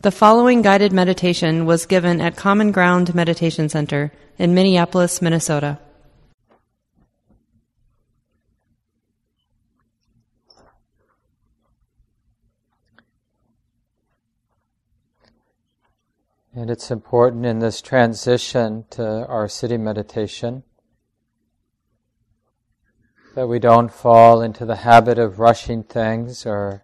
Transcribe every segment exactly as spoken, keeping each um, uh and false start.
The following guided meditation was given at Common Ground Meditation Center in Minneapolis, Minnesota. And it's important in this transition to our sitting meditation that we don't fall into the habit of rushing things, or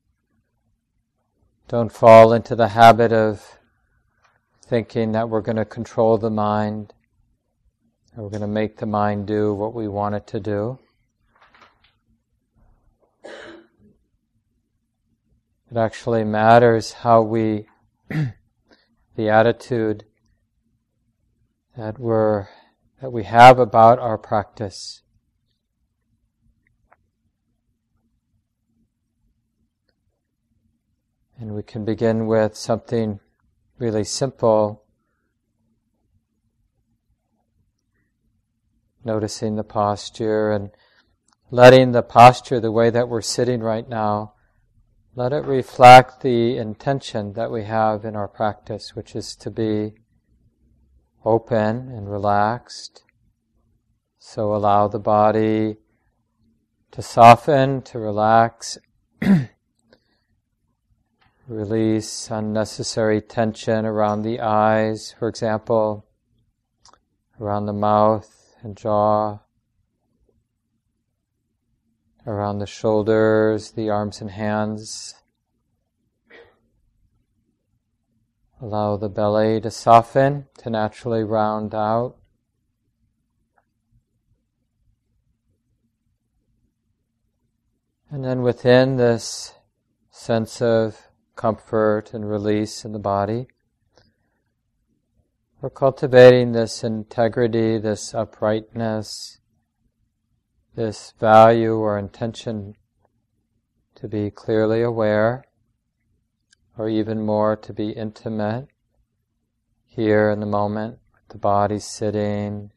don't fall into the habit of thinking that we're going to control the mind, or we're going to make the mind do what we want it to do. It actually matters how we, the attitude that we're, that we have about our practice. And we can begin with something really simple, noticing the posture and letting the posture, the way that we're sitting right now, let it reflect the intention that we have in our practice, which is to be open and relaxed. So allow the body to soften, to relax, release unnecessary tension around the eyes, for example, around the mouth and jaw, around the shoulders, the arms and hands. Allow the belly to soften, to naturally round out. And then within this sense of comfort and release in the body, we're cultivating this integrity, this uprightness, this value or intention to be clearly aware, or even more to be intimate here in the moment, with the body sitting,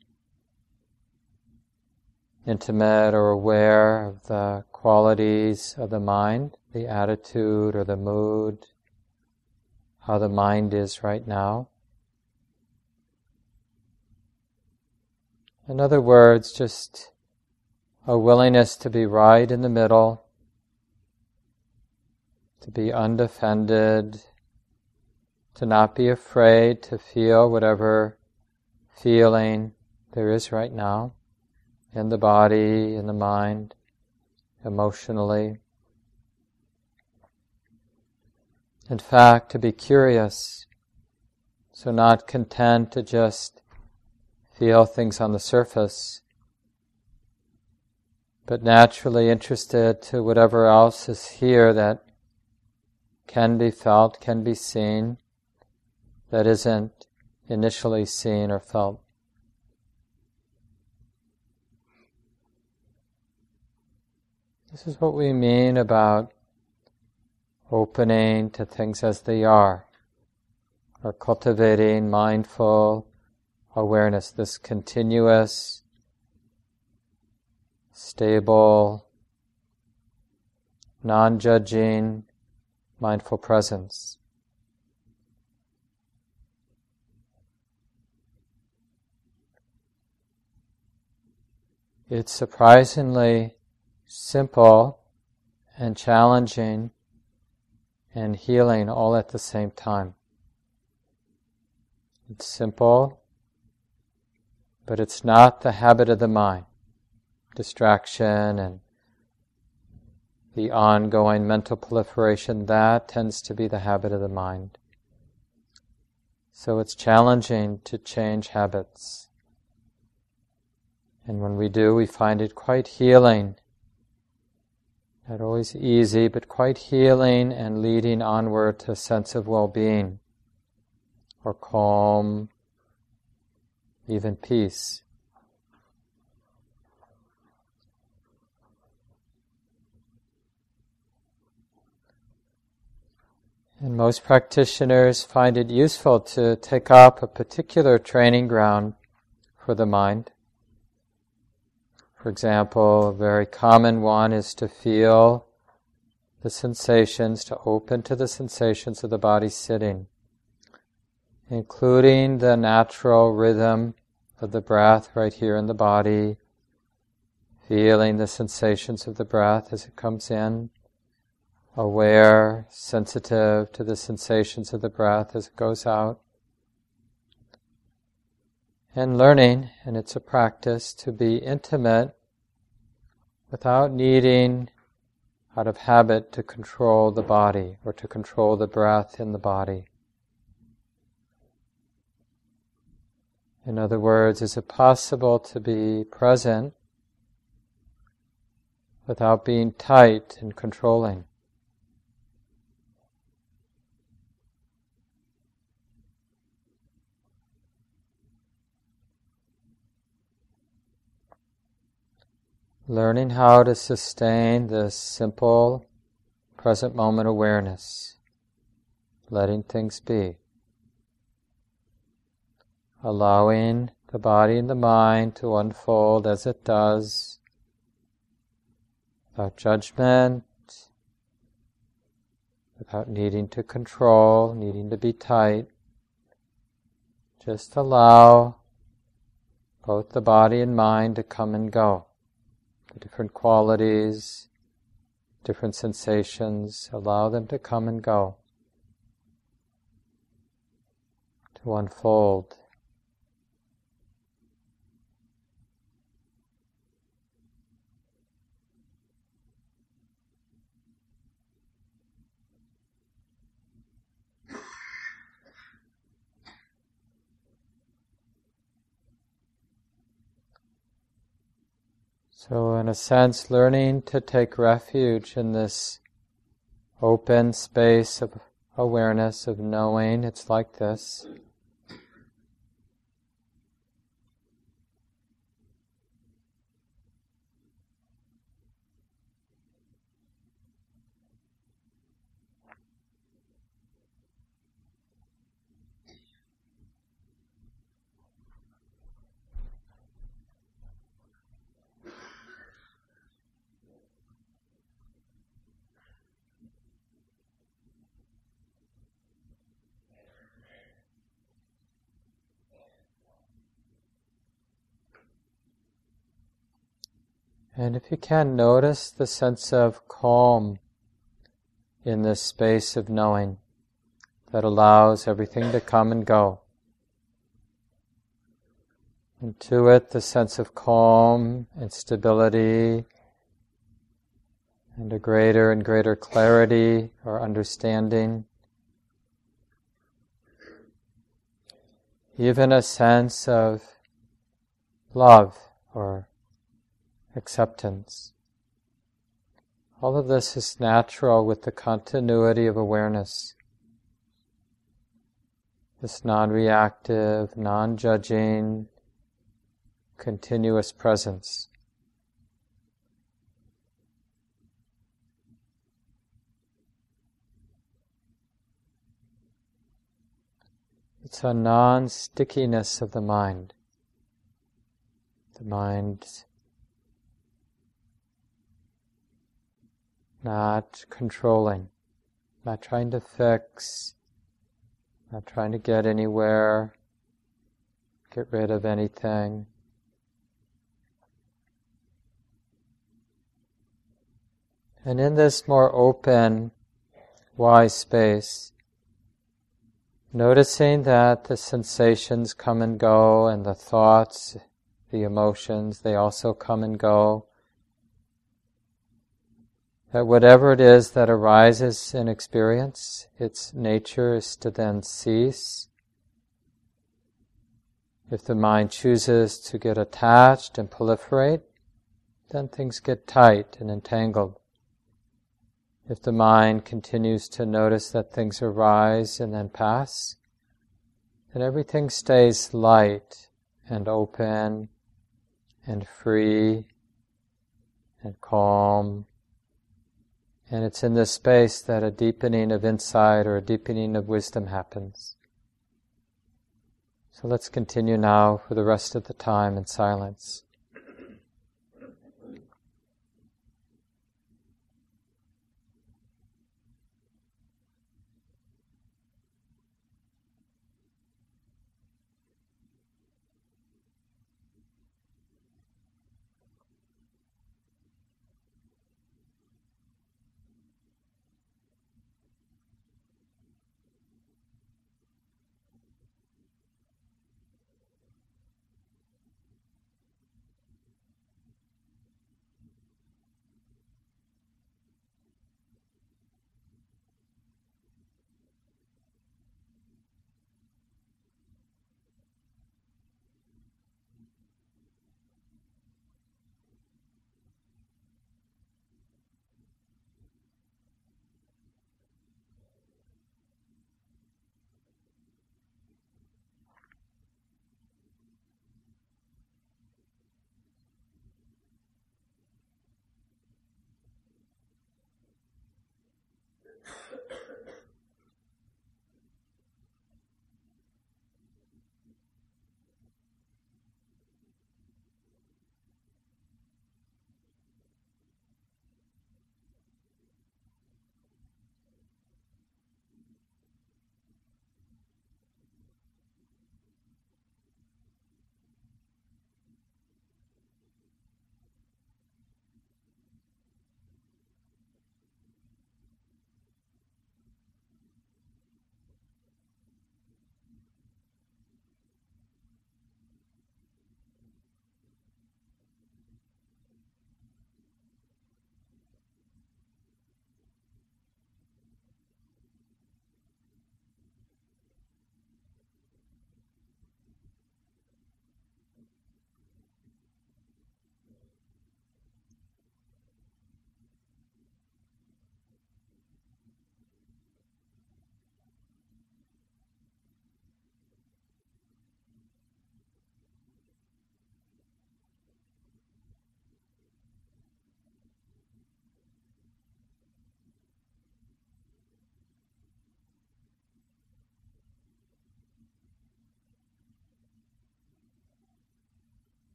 intimate or aware of the qualities of the mind, the attitude or the mood, how the mind is right now. In other words, just a willingness to be right in the middle, to be undefended, to not be afraid to feel whatever feeling there is right now in the body, in the mind, emotionally. In fact, to be curious, so not content to just feel things on the surface, but naturally interested to whatever else is here that can be felt, can be seen, that isn't initially seen or felt. This is what we mean about opening to things as they are, or cultivating mindful awareness, this continuous, stable, non-judging, mindful presence. It's surprisingly simple and challenging and healing all at the same time. It's simple, but it's not the habit of the mind. Distraction and the ongoing mental proliferation, that tends to be the habit of the mind. So it's challenging to change habits. And when we do, we find it quite healing. Not always easy, but quite healing and leading onward to a sense of well-being, or calm, even peace. And most practitioners find it useful to take up a particular training ground for the mind. For example, a very common one is to feel the sensations, to open to the sensations of the body sitting, including the natural rhythm of the breath right here in the body, feeling the sensations of the breath as it comes in, aware, sensitive to the sensations of the breath as it goes out, and learning, and it's a practice, to be intimate without needing, out of habit, to control the body or to control the breath in the body. In other words, is it possible to be present without being tight and controlling? Learning how to sustain this simple present moment awareness, letting things be. Allowing the body and the mind to unfold as it does, without judgment, without needing to control, needing to be tight. Just allow both the body and mind to come and go. The different qualities, different sensations, allow them to come and go, to unfold. So in a sense, learning to take refuge in this open space of awareness, of knowing, it's like this. And if you can, notice the sense of calm in this space of knowing that allows everything to come and go. Intuit the sense of calm and stability and a greater and greater clarity or understanding. Even a sense of love or acceptance. All of this is natural with the continuity of awareness. This non-reactive, non-judging, continuous presence. It's a non-stickiness of the mind. The mind not controlling, not trying to fix, not trying to get anywhere, get rid of anything. And in this more open, wise space, noticing that the sensations come and go, and the thoughts, the emotions, they also come and go. That whatever it is that arises in experience, its nature is to then cease. If the mind chooses to get attached and proliferate, then things get tight and entangled. If the mind continues to notice that things arise and then pass, then everything stays light and open and free and calm. And it's in this space that a deepening of insight or a deepening of wisdom happens. So let's continue now for the rest of the time in silence.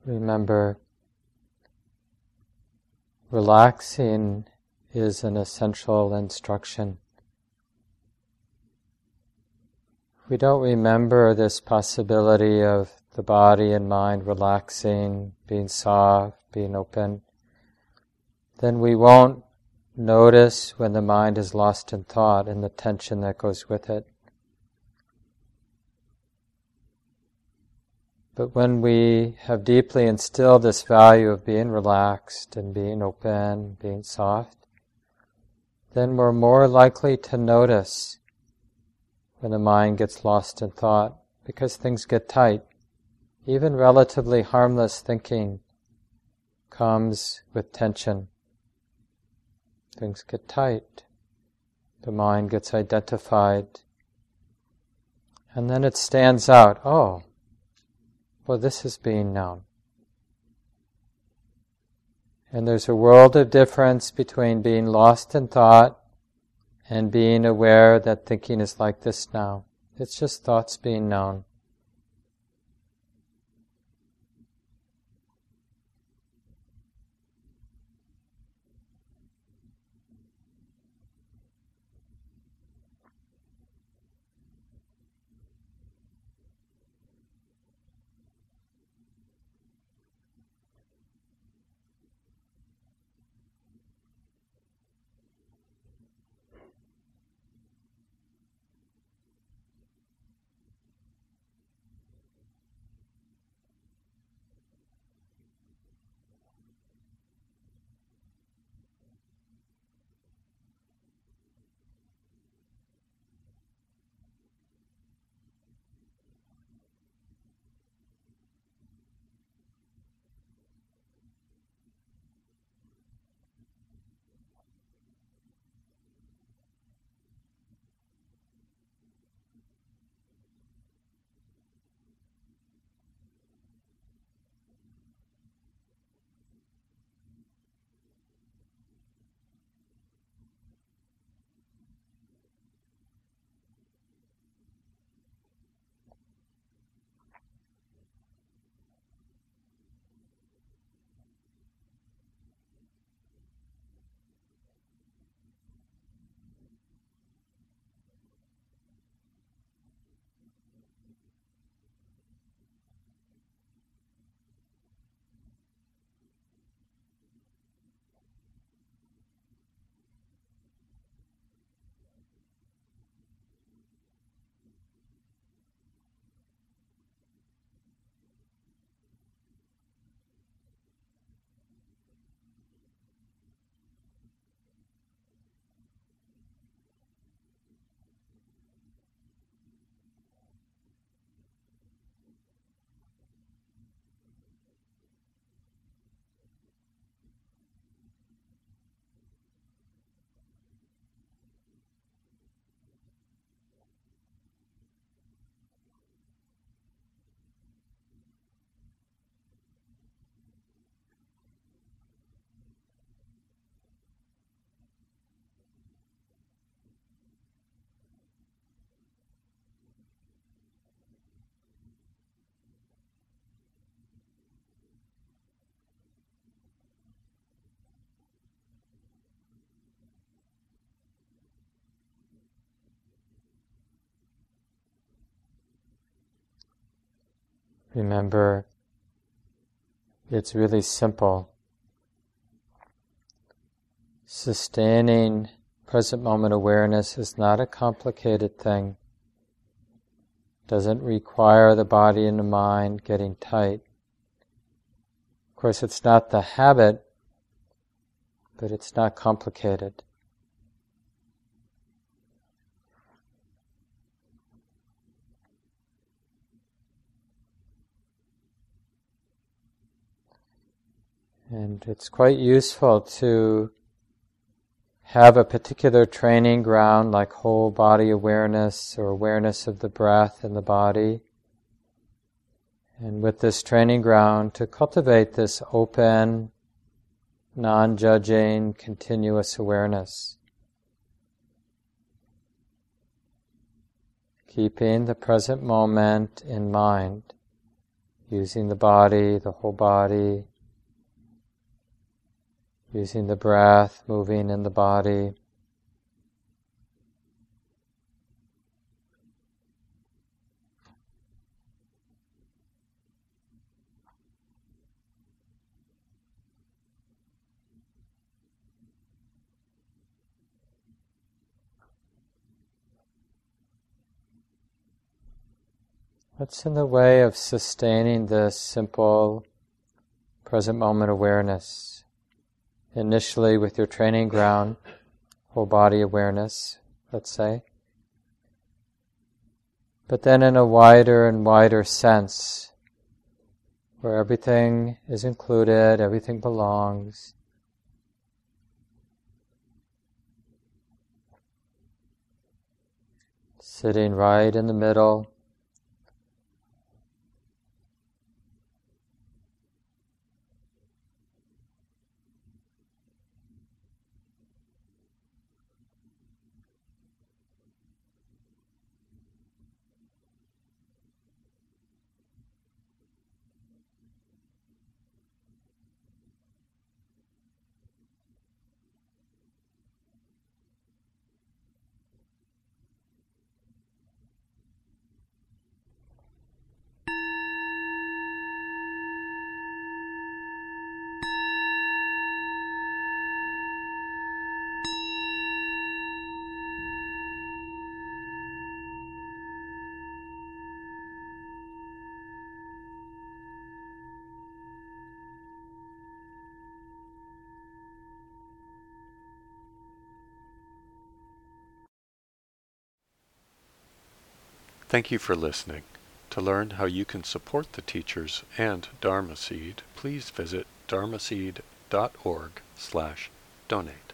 remember, relaxing is an essential instruction. If we don't remember this possibility of the body and mind relaxing, being soft, being open, then we won't notice when the mind is lost in thought and the tension that goes with it. But when we have deeply instilled this value of being relaxed and being open, being soft, then we're more likely to notice when the mind gets lost in thought, because things get tight. Even relatively harmless thinking comes with tension. Things get tight. The mind gets identified. And then it stands out. Oh, well, this is being known. And there's a world of difference between being lost in thought and being aware that thinking is like this now. It's just thoughts being known. Remember, it's really simple. Sustaining present moment awareness is not a complicated thing. It doesn't require the body and the mind getting tight. Of course, it's not the habit, but it's not complicated. And it's quite useful to have a particular training ground like whole body awareness or awareness of the breath in the body. And with this training ground, to cultivate this open, non-judging, continuous awareness. Keeping the present moment in mind. using the body, the whole body, using the breath, moving in the body. What's in the way of sustaining this simple present moment awareness? Initially with your training ground, whole body awareness, let's say. But then in a wider and wider sense, where everything is included, everything belongs. Sitting right in the middle. Thank you for listening. To learn how you can support the teachers and Dharma Seed, please visit dharmaseed dot org slash donate.